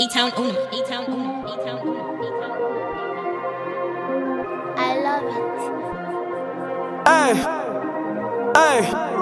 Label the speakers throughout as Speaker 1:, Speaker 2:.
Speaker 1: A-Town Unum, A-Town Unum, A-Town Unum, A-Town Unum.
Speaker 2: I love it.
Speaker 3: Hey,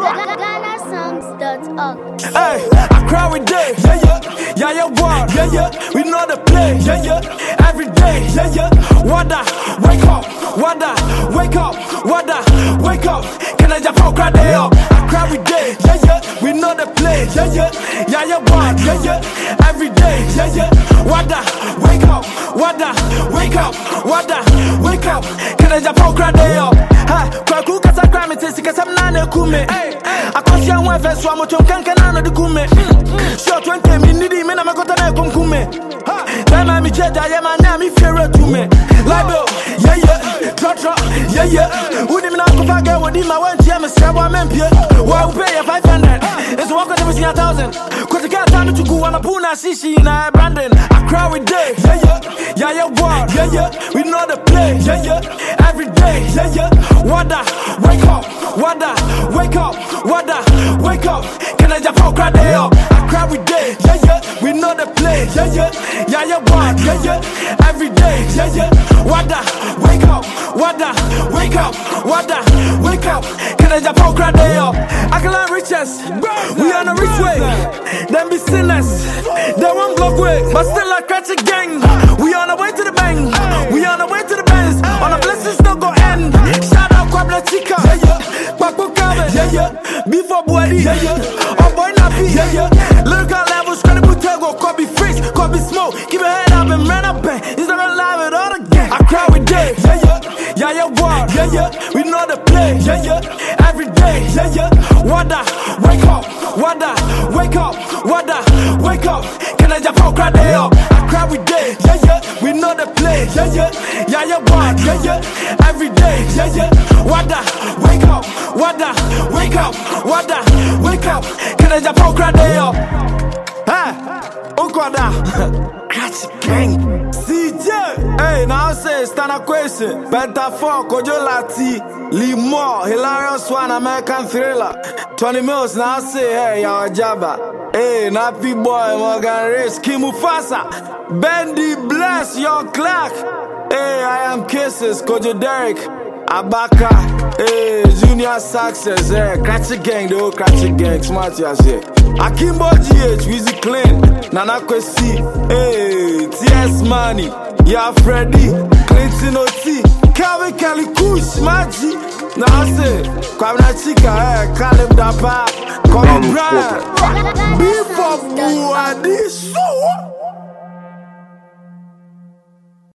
Speaker 2: GhanaSongs.org.
Speaker 3: hey, I cry with day, yeah, war, we know the play, every day, Wada, wake up, Wada, wake up, Wada, wake up, can I just cry day up? I cry with day, we know the play, yeah, war, every day, Wada, wake up, Wada, wake up, Wada, wake up, can I just cry day up? Ha, kwa kuka sakra me tesi kasa mnane kume. Akosi ya mwefe swa mocho mkanke nano di kume. Sure 20 minidi mena makota na kumkume. Dama mi jeja yema na mi fere tume. Libo, trotro, udi mina kufage wadi ma wenti ya mesebo mempie. Wa upe ya 500. It's wako ni misi ya 1000. Kwa tika tanu chuku wanapuna shishi na Brandon. I cry with day, yeah, war, we know the play, every day, Wada, wake up, Wada, wake up, Wada, wake up, can I just cry day up? I cry with day, we know the play, yeah, war, every day, Wada, wake up, Wada, wake up, Wada, wake up, can I just cry day up? I can learn riches, we on a rich way, them be sinners, they won't block way, but still I catch a gang, we on the way to the bang, we on the way to the bands, on a blessings don't go end, shout out Kwabla Chica, Paco Cabin, before Boadi, oh boy Napi, lyrical levels, credible Tego, Kobe Freaks, Kobe Smoke, keep your head up and man up, it's not alive it all again, I cry with day, yeah, war, we know the play, every day, Wada, wake up, Wada, wake up, Wada, wake up, can I just cry day up, I cry with day, we know the play, yeah, war, every day, Wada, wake up, Wada, wake up, Wada, wake up, can I just cry day up, hey, Unkwada, Cratch Gang, CJ, hey, now I say, stand a question, Penta 4, Kojo Lati, Lee Moore, Hilarious One, American Thriller, 20 mils, now I say, hey, Yawa Jabba, hey, Nappy Boy, Morgan Race, Kim Mufasa, Bendy Bless, Your Clark, hey, I am Kisses, Kojo Derek, Abaka, hey, Junior Success, hey, Cratch Gang, the whole Cratch Gang, smart you say. Akimbo GH, Wizzy Clean, Nana Kwesi, hey, TS Money, yeah, Freddy, Clinton OT, Calvin Kelly Kush, Maggi, now I say, Kwabna Chica, hey, Caleb Dapa, Kobe Bryant, Before Buadi, so